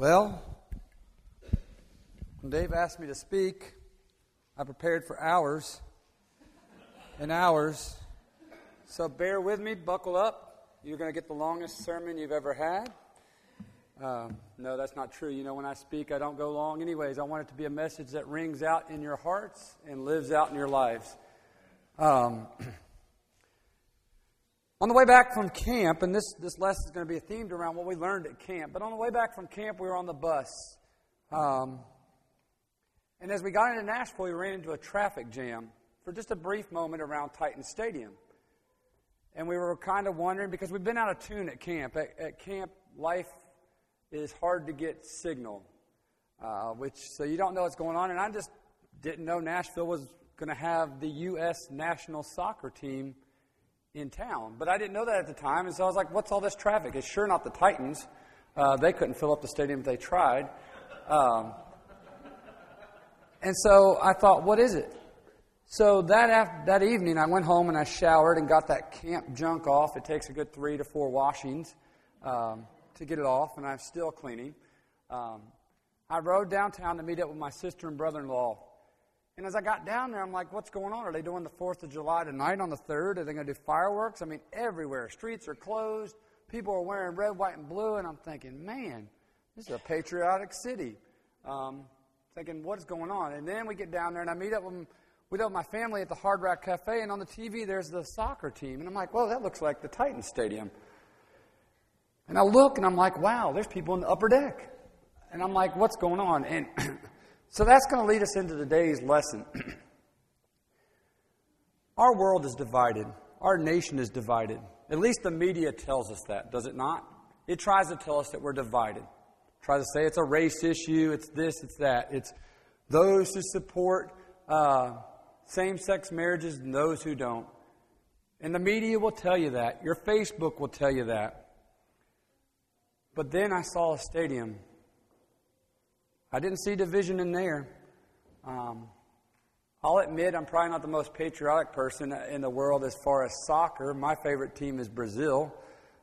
Well, when Dave asked me to speak, I prepared for hours and hours. So bear with me, buckle up. You're going to get the longest sermon you've ever had. No, that's not true. You know, when I speak, I don't go long anyways. I want it to be a message that rings out in your hearts and lives out in your lives. On the way back from camp, and this lesson is going to be themed around what we learned at camp, but on the way back from camp, we were on the bus. And as we got into Nashville, we ran into a traffic jam for just a brief moment around Titan Stadium. And we were kind of wondering, because we've been out of tune at camp. At camp, life is hard to get signal, so you don't know what's going on. And I just didn't know Nashville was going to have the U.S. national soccer team in town. But I didn't know that at the time, and so I was like, what's all this traffic? It's sure not the Titans. They couldn't fill up the stadium if they tried. And so I thought, what is it? So that evening, I went home and I showered and got that camp junk off. It takes a good 3 to 4 washings to get it off, and I'm still cleaning. I rode downtown to meet up with my sister and brother-in-law. And as I got down there, I'm like, what's going on? Are they doing the 4th of July tonight on the 3rd? Are they going to do fireworks? I mean, everywhere. Streets are closed. People are wearing red, white, and blue. And I'm thinking, man, this is a patriotic city. Thinking, what's going on? And then we get down there, and I meet up with my family at the Hard Rock Cafe. And on the TV, there's the soccer team. And I'm like, well, that looks like the Titan Stadium. And I look, and I'm like, wow, there's people in the upper deck. And I'm like, what's going on? And so that's going to lead us into today's lesson. Our world is divided. Our nation is divided. At least the media tells us that, does it not? It tries to tell us that we're divided. It tries to say it's a race issue, it's this, it's that. It's those who support same-sex marriages and those who don't. And the media will tell you that. Your Facebook will tell you that. But then I saw a stadium. I didn't see division in there. I'll admit I'm probably not the most patriotic person in the world as far as soccer. My favorite team is Brazil.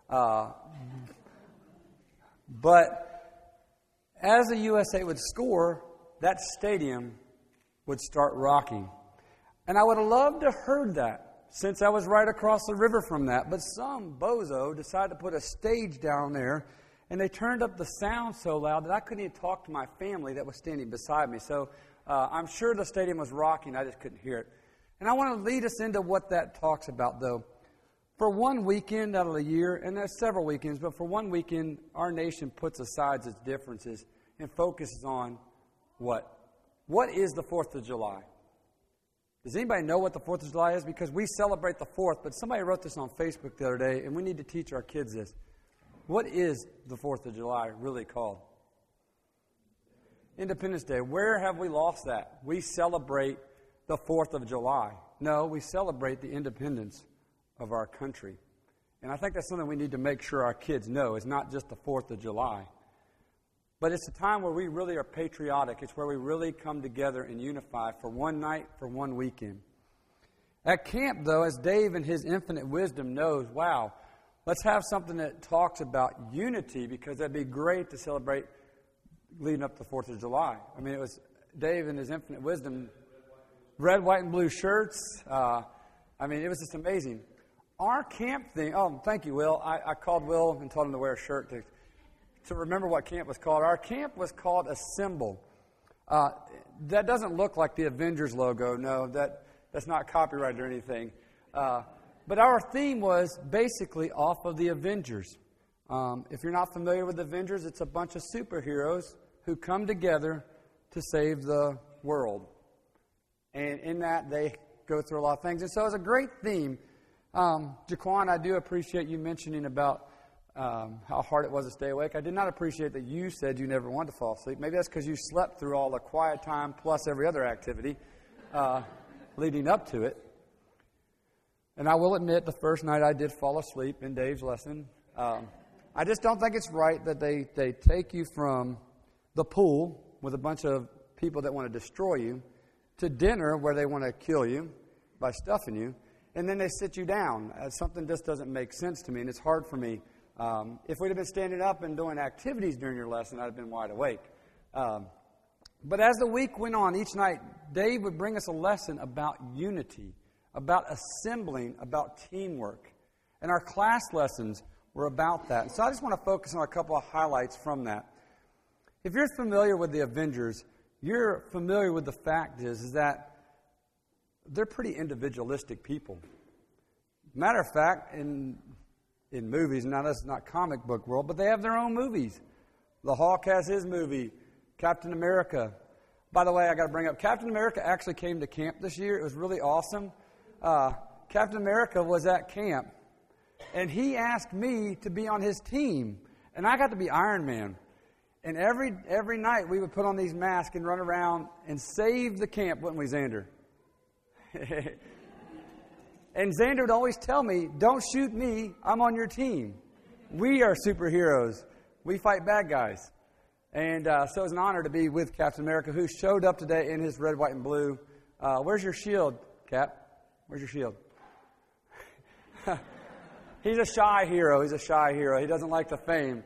But as the USA would score, that stadium would start rocking. And I would have loved to have heard that since I was right across the river from that. But some bozo decided to put a stage down there, and they turned up the sound so loud that I couldn't even talk to my family that was standing beside me. So I'm sure the stadium was rocking. I just couldn't hear it. And I want to lead us into what that talks about, though. For one weekend out of the year, and there's several weekends, but for one weekend, our nation puts aside its differences and focuses on what? What is the 4th of July? Does anybody know what the 4th of July is? Because we celebrate the 4th, but somebody wrote this on Facebook the other day, and we need to teach our kids this. What is the 4th of July really called? Independence Day. Where have we lost that? We celebrate the 4th of July. No, we celebrate the independence of our country. And I think that's something we need to make sure our kids know. It's not just the 4th of July. But it's a time where we really are patriotic. It's where we really come together and unify for one night, for one weekend. At camp, though, as Dave in his infinite wisdom knows, wow, let's have something that talks about unity, because that'd be great to celebrate leading up to the 4th of July. I mean, it was Dave in his infinite wisdom, red, white, and blue shirts. It was just amazing. Our camp thing, thank you, Will. I called Will and told him to wear a shirt to remember what camp was called. Our camp was called Assemble. That doesn't look like the Avengers logo. No, that's not copyrighted or anything. But our theme was basically off of the Avengers. If you're not familiar with the Avengers, it's a bunch of superheroes who come together to save the world. And in that, they go through a lot of things. And so it's a great theme. Jaquan, I do appreciate you mentioning about how hard it was to stay awake. I did not appreciate that you said you never wanted to fall asleep. Maybe that's because you slept through all the quiet time plus every other activity leading up to it. And I will admit, the first night I did fall asleep in Dave's lesson. I just don't think it's right that they take you from the pool with a bunch of people that want to destroy you to dinner where they want to kill you by stuffing you, and then they sit you down. Something just doesn't make sense to me, and it's hard for me If we'd have been standing up and doing activities during your lesson, I'd have been wide awake. But as the week went on, each night, Dave would bring us a lesson about unity, about assembling, about teamwork. And our class lessons were about that. And so I just want to focus on a couple of highlights from that. If you're familiar with the Avengers, you're familiar with the fact is that they're pretty individualistic people. Matter of fact, in movies, not comic book world, but they have their own movies. The Hulk has his movie. Captain America. By the way, I got to bring up, Captain America actually came to camp this year. It was really awesome. Captain America was at camp, and he asked me to be on his team, and I got to be Iron Man. And every night we would put on these masks and run around and save the camp, wouldn't we, Xander? And Xander would always tell me, don't shoot me, I'm on your team. We are superheroes. We fight bad guys. And so it's an honor to be with Captain America, who showed up today in his red, white, and blue. Where's your shield, Cap? Where's your shield? He's a shy hero. He's a shy hero. He doesn't like the fame.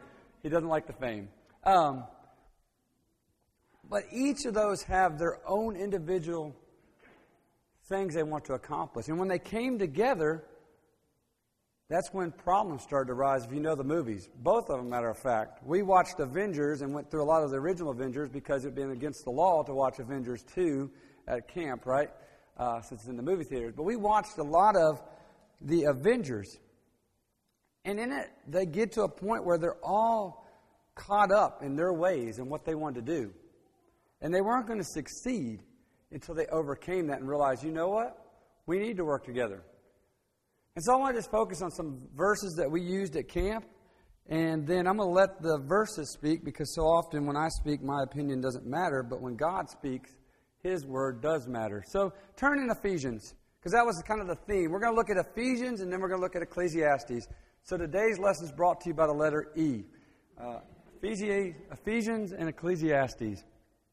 But each of those have their own individual things they want to accomplish. And when they came together, that's when problems started to rise, if you know the movies. Both of them, matter of fact. We watched Avengers and went through a lot of the original Avengers because it had been against the law to watch Avengers 2 at camp, right? Since it's in the movie theaters. But we watched a lot of the Avengers. And in it, they get to a point where they're all caught up in their ways and what they wanted to do. And they weren't going to succeed until they overcame that and realized, you know what? We need to work together. And so I want to just focus on some verses that we used at camp, and then I'm going to let the verses speak, because so often when I speak, my opinion doesn't matter, but when God speaks, His word does matter. So turn in Ephesians, because that was kind of the theme. We're going to look at Ephesians, and then we're going to look at Ecclesiastes. So today's lesson is brought to you by the letter E. Ephesians and Ecclesiastes.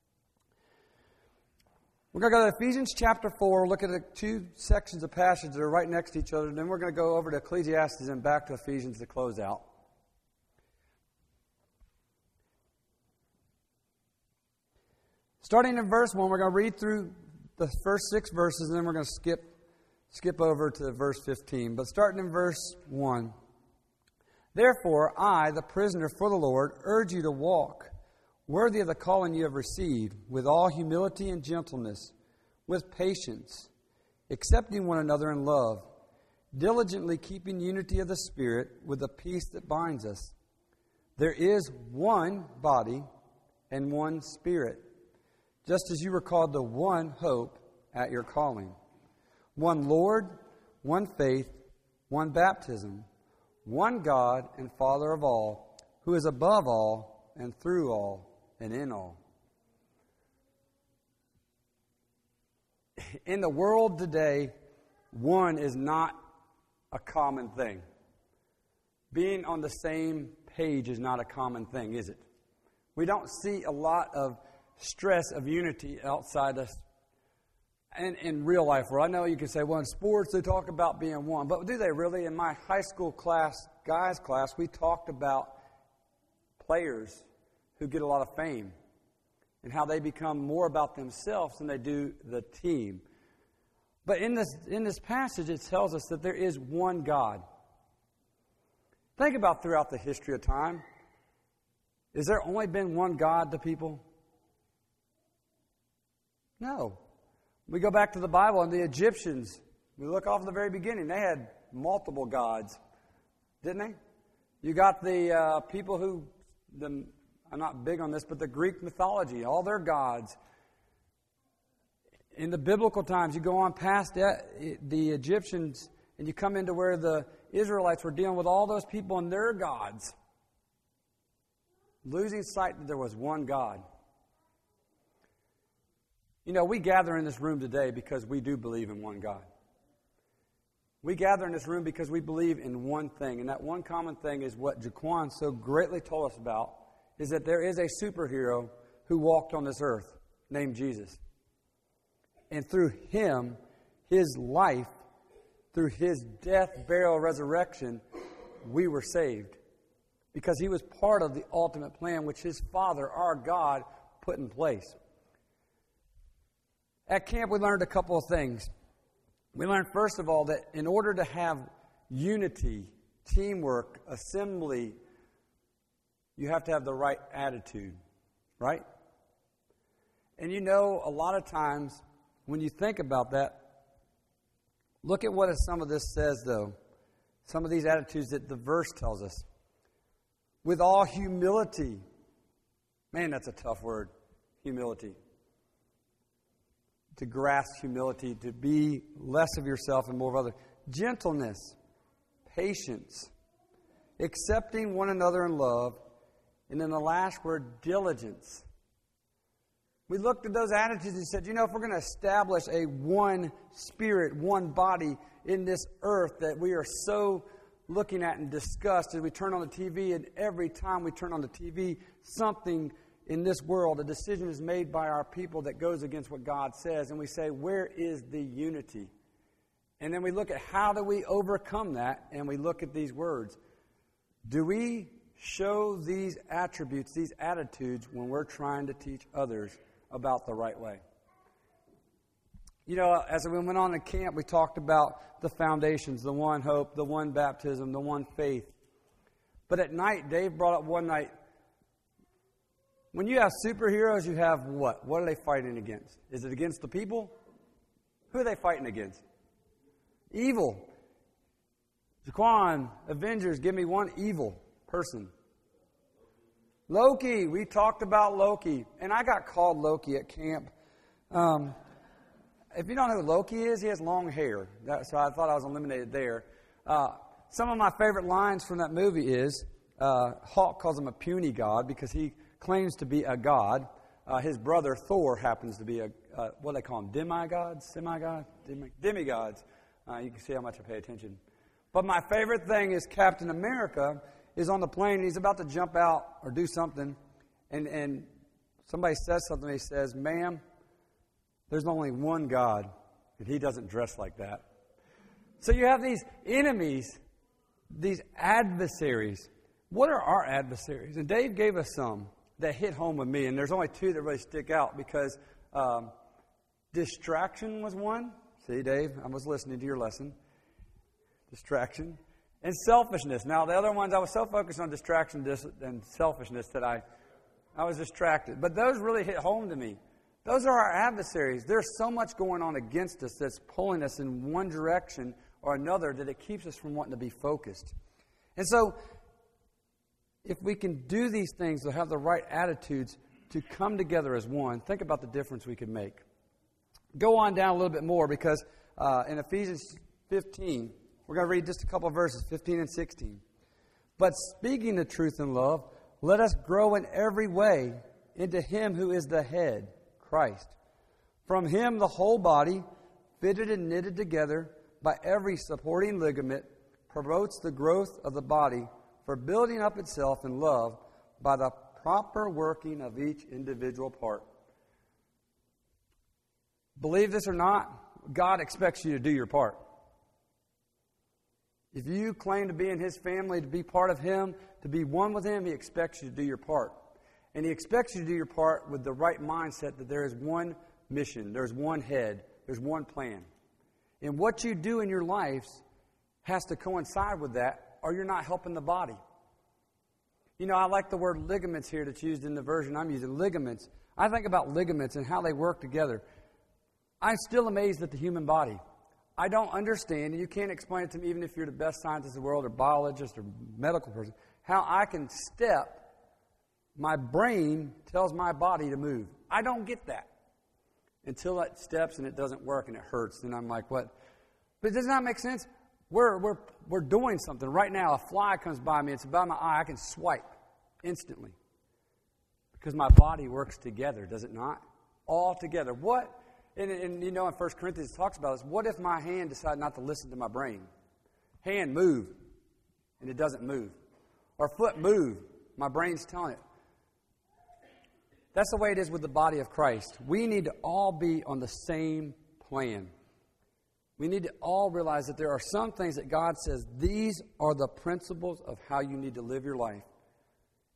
We're going to go to Ephesians chapter 4, look at the two sections of passage that are right next to each other, and then we're going to go over to Ecclesiastes and back to Ephesians to close out. Starting in verse 1, we're going to read through the first 6 verses, and then we're going to skip over to verse 15. But starting in verse 1. Therefore, I, the prisoner for the Lord, urge you to walk worthy of the calling you have received, with all humility and gentleness, with patience, accepting one another in love, diligently keeping unity of the Spirit with the peace that binds us. There is one body and one Spirit, just as you were called to one hope at your calling. One Lord, one faith, one baptism, one God and Father of all, who is above all and through all and in all. In the world today, one is not a common thing. Being on the same page is not a common thing, is it? We don't see a lot of stress of unity outside us and in real life. Where I know you can say, well, in sports they talk about being one. But do they really? In my high school class, guys class, we talked about players who get a lot of fame and how they become more about themselves than they do the team. But in this passage, it tells us that there is one God. Think about throughout the history of time. Has there only been one God to people? No. We go back to the Bible and the Egyptians. We look off at the very beginning. They had multiple gods, didn't they? You got the people who... I'm not big on this, but the Greek mythology, all their gods. In the biblical times, you go on past the Egyptians and you come into where the Israelites were dealing with all those people and their gods, losing sight that there was one God. You know, we gather in this room today because we do believe in one God. We gather in this room because we believe in one thing, and that one common thing is what Jaquan so greatly told us about, is that there is a superhero who walked on this earth named Jesus. And through Him, His life, through His death, burial, resurrection, we were saved. because he was part of the ultimate plan which his Father, our God, put in place. At camp, we learned a couple of things. We learned, first of all, that in order to have unity, teamwork, assembly, you have to have the right attitude, right? And you know, a lot of times, when you think about that, look at what some of this says, though. Some of these attitudes that the verse tells us. With all humility. Man, that's a tough word. Humility. To grasp humility, to be less of yourself and more of others. Gentleness, patience, accepting one another in love, and then the last word, diligence. We looked at those attitudes and said, you know, if we're going to establish a one spirit, one body in this earth that we are so looking at and discussed as we turn on the TV, and every time we turn on the TV, something in this world, a decision is made by our people that goes against what God says, and we say, where is the unity? And then we look at how do we overcome that, and we look at these words. Do we show these attributes, these attitudes, when we're trying to teach others about the right way? You know, as we went on to camp, we talked about the foundations, the one hope, the one baptism, the one faith. But at night, Dave brought up one night, when you have superheroes, you have what? What are they fighting against? Is it against the people? Who are they fighting against? Evil. Jaquan, Avengers, give me one evil person. Loki. We talked about Loki. And I got called Loki at camp. If you don't know who Loki is, he has long hair. So I thought I was eliminated there. Some of my favorite lines from that movie is, Hulk calls him a puny god because he claims to be a god. His brother Thor happens to be what do they call them? Demigods? Semi-god? Demigods. You can see how much I pay attention. But my favorite thing is Captain America is on the plane and he's about to jump out or do something. And somebody says something. He says, ma'am, there's only one God. And he doesn't dress like that. So you have these enemies, these adversaries. What are our adversaries? And Dave gave us some that hit home with me. And there's only two that really stick out because distraction was one. See, Dave, I was listening to your lesson. Distraction. And selfishness. Now, the other ones, I was so focused on distraction and selfishness that I was distracted. But those really hit home to me. Those are our adversaries. There's so much going on against us that's pulling us in one direction or another that it keeps us from wanting to be focused. And so, if we can do these things, to have the right attitudes to come together as one, think about the difference we can make. Go on down a little bit more because in Ephesians 15, we're going to read just a couple of verses, 15 and 16. But speaking the truth in love, let us grow in every way into Him who is the head, Christ. From Him the whole body, fitted and knitted together by every supporting ligament, promotes the growth of the body for building up itself in love by the proper working of each individual part. Believe this or not, God expects you to do your part. If you claim to be in His family, to be part of Him, to be one with Him, He expects you to do your part. And He expects you to do your part with the right mindset that there is one mission, there's one head, there's one plan. And what you do in your life has to coincide with that, or you're not helping the body. You know, I like the word ligaments here that's used in the version I'm using, ligaments. I think about ligaments and how they work together. I'm still amazed at the human body. I don't understand, and you can't explain it to me even if you're the best scientist in the world or biologist or medical person, how I can step, my brain tells my body to move. I don't get that until it steps and it doesn't work and it hurts. Then I'm like, what? But does that make sense? We're doing something. Right now, a fly comes by me, it's by my eye, I can swipe instantly. Because my body works together, does it not? All together. What? And you know, in 1 Corinthians it talks about this. What if my hand decided not to listen to my brain? Hand, move. And it doesn't move. Or foot, move. My brain's telling it. That's the way it is with the body of Christ. We need to all be on the same plan. We need to all realize that there are some things that God says, these are the principles of how you need to live your life.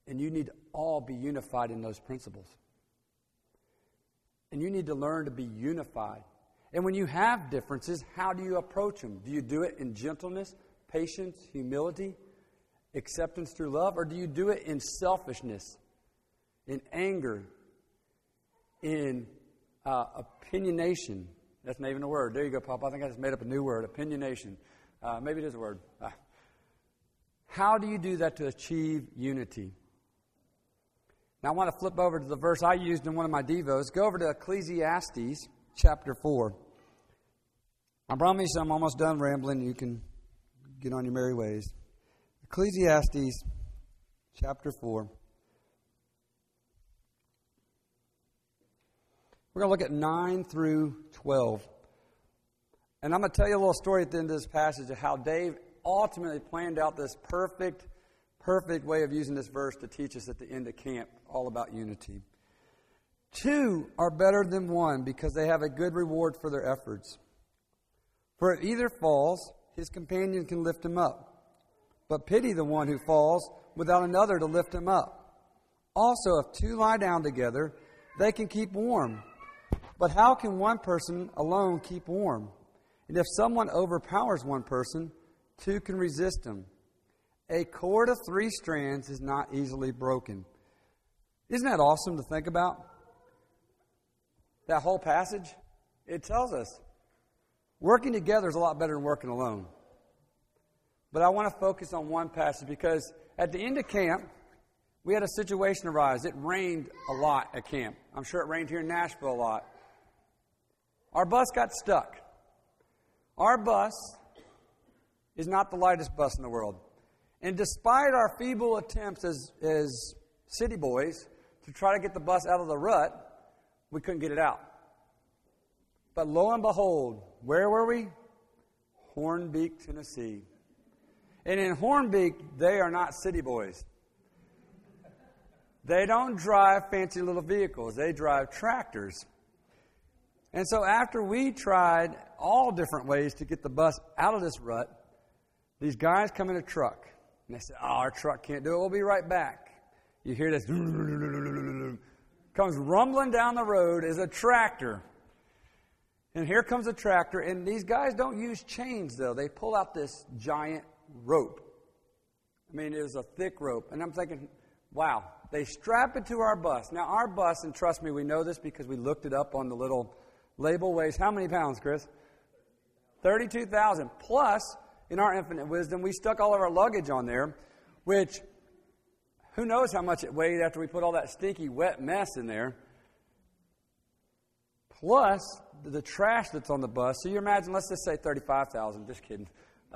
And you need to all be unified in those principles. And you need to learn to be unified. And when you have differences, how do you approach them? Do you do it in gentleness, patience, humility, acceptance through love? Or do you do it in selfishness, in anger, in opinionation? That's not even a word. There you go, Papa. I think I just made up a new word, opinionation. Maybe it is a word. How do you do that to achieve unity? Now, I want to flip over to the verse I used in one of my devos. Go over to Ecclesiastes chapter 4. I promise you I'm almost done rambling. You can get on your merry ways. Ecclesiastes chapter 4. We're going to look at 9 through 12. And I'm going to tell you a little story at the end of this passage of how Dave ultimately planned out this perfect way of using this verse to teach us at the end of camp all about unity. 2 are better than 1 because they have a good reward for their efforts. For if either falls, his companion can lift him up. But pity the one who falls without another to lift him up. Also, if 2 lie down together, they can keep warm. But how can one person alone keep warm? And if someone overpowers one person, 2 can resist him. A cord of 3 strands is not easily broken. Isn't that awesome to think about? That whole passage, it tells us working together is a lot better than working alone. But I want to focus on one passage because at the end of camp, we had a situation arise. It rained a lot at camp. I'm sure it rained here in Nashville a lot. Our bus got stuck. Our bus is not the lightest bus in the world. And despite our feeble attempts as city boys to try to get the bus out of the rut, we couldn't get it out. But lo and behold, where were we? Hornbeak, Tennessee. And in Hornbeak, they are not city boys. They don't drive fancy little vehicles. They drive tractors. And so after we tried all different ways to get the bus out of this rut, these guys come in a truck. And they say, "Oh, our truck can't do it. We'll be right back." You hear this. Comes rumbling down the road is a tractor. And here comes a tractor. And these guys don't use chains, though. They pull out this giant rope. I mean, it was a thick rope. And I'm thinking, wow. They strap it to our bus. Now, our bus, and trust me, we know this because we looked it up on the little label, weighs how many pounds, Chris? 32,000. Plus, in our infinite wisdom, we stuck all of our luggage on there, which, who knows how much it weighed after we put all that stinky, wet mess in there. Plus, the trash that's on the bus. So you imagine, let's just say 35,000. Just kidding.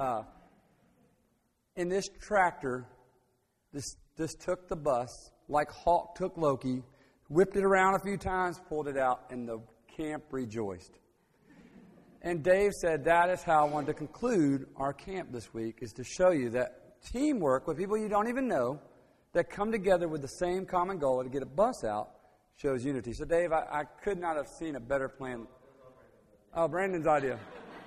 In this tractor, this took the bus like Hawk took Loki, whipped it around a few times, pulled it out, and the camp rejoiced. And Dave said, that is how I wanted to conclude our camp this week, is to show you that teamwork with people you don't even know that come together with the same common goal to get a bus out shows unity. So, Dave, I could not have seen a better plan. Oh, Brandon's idea.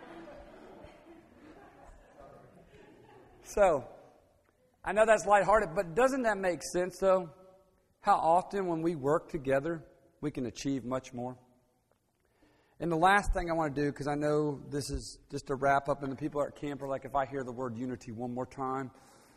So, I know that's lighthearted, but doesn't that make sense, though? How often when we work together, we can achieve much more? And the last thing I want to do, because I know this is just a wrap up, and the people at camp are like, if I hear the word unity one more time.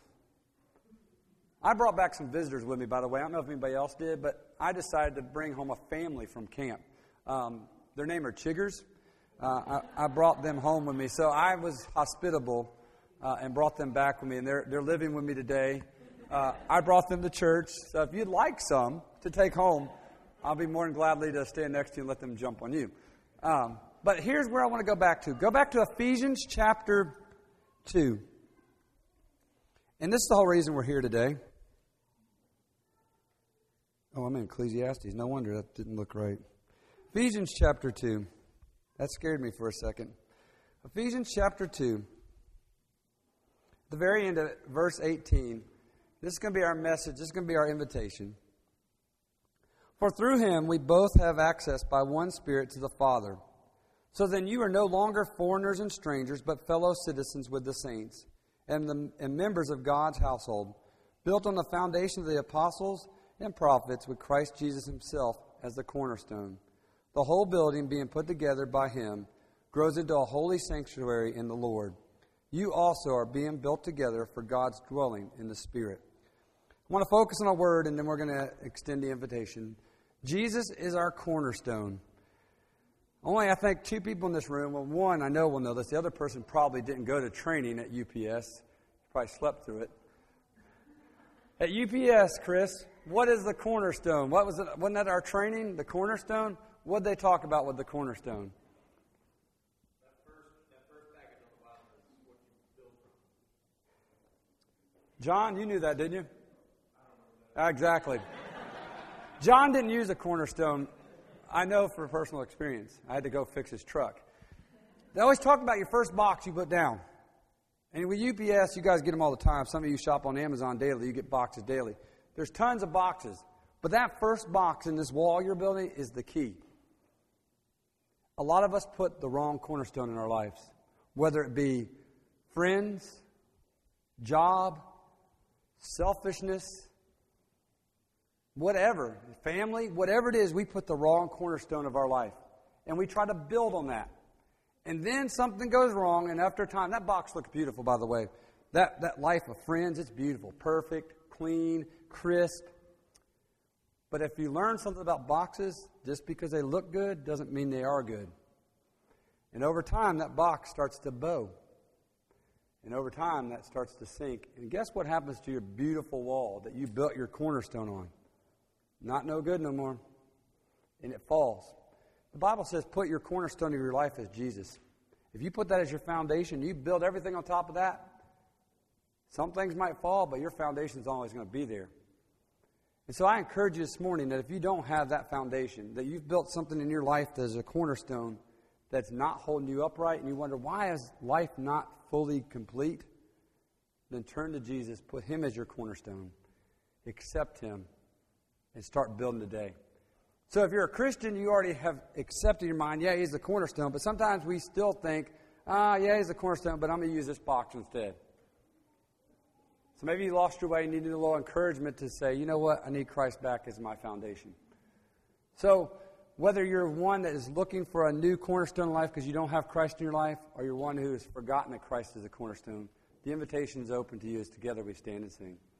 I brought back some visitors with me, by the way. I don't know if anybody else did, but I decided to bring home a family from camp. Their name are Chiggers. I brought them home with me. So I was hospitable and brought them back with me, and they're living with me today. I brought them to church. So if you'd like some to take home, I'll be more than gladly to stand next to you and let them jump on you. But here's where I want to go back to. Go back to Ephesians chapter 2. And this is the whole reason we're here today. Oh, I'm in Ecclesiastes. No wonder that didn't look right. Ephesians chapter 2. That scared me for a second. Ephesians chapter 2. At the very end of verse 18. This is going to be our message. This is going to be our invitation. For through him we both have access by one Spirit to the Father. So then you are no longer foreigners and strangers, but fellow citizens with the saints and members of God's household, built on the foundation of the apostles and prophets with Christ Jesus himself as the cornerstone. The whole building, being put together by him, grows into a holy sanctuary in the Lord. You also are being built together for God's dwelling in the Spirit. I want to focus on a word, and then we're going to extend the invitation. Jesus is our cornerstone. Only, I think, two people in this room. Well, one I know will know this. The other person probably didn't go to training at UPS. Probably slept through it. At UPS, Chris, what is the cornerstone? What was it? Wasn't that our training, the cornerstone? What did they talk about with the cornerstone? That first package on the bottom is what you build from. John, you knew that, didn't you? Exactly. John didn't use a cornerstone. I know for personal experience. I had to go fix his truck. They always talk about your first box you put down. And with UPS, you guys get them all the time. Some of you shop on Amazon daily. You get boxes daily. There's tons of boxes. But that first box in this wall you're building is the key. A lot of us put the wrong cornerstone in our lives. Whether it be friends, job, selfishness, whatever, family, whatever it is, we put the wrong cornerstone of our life. And we try to build on that. And then something goes wrong, and after time, that box looks beautiful, by the way. That life of friends, it's beautiful, perfect, clean, crisp. But if you learn something about boxes, just because they look good doesn't mean they are good. And over time, that box starts to bow. And over time, that starts to sink. And guess what happens to your beautiful wall that you built your cornerstone on? Not no good no more. And it falls. The Bible says put your cornerstone of your life as Jesus. If you put that as your foundation, you build everything on top of that, some things might fall, but your foundation is always going to be there. And so I encourage you this morning that if you don't have that foundation, that you've built something in your life that is a cornerstone that's not holding you upright, and you wonder, why is life not fully complete? Then turn to Jesus, put him as your cornerstone, accept him, and start building today. So if you're a Christian, you already have accepted in your mind, yeah, he's the cornerstone. But sometimes we still think, yeah, he's the cornerstone, but I'm going to use this box instead. So maybe you lost your way and needed a little encouragement to say, you know what, I need Christ back as my foundation. So whether you're one that is looking for a new cornerstone in life because you don't have Christ in your life, or you're one who has forgotten that Christ is the cornerstone, the invitation is open to you as together we stand and sing.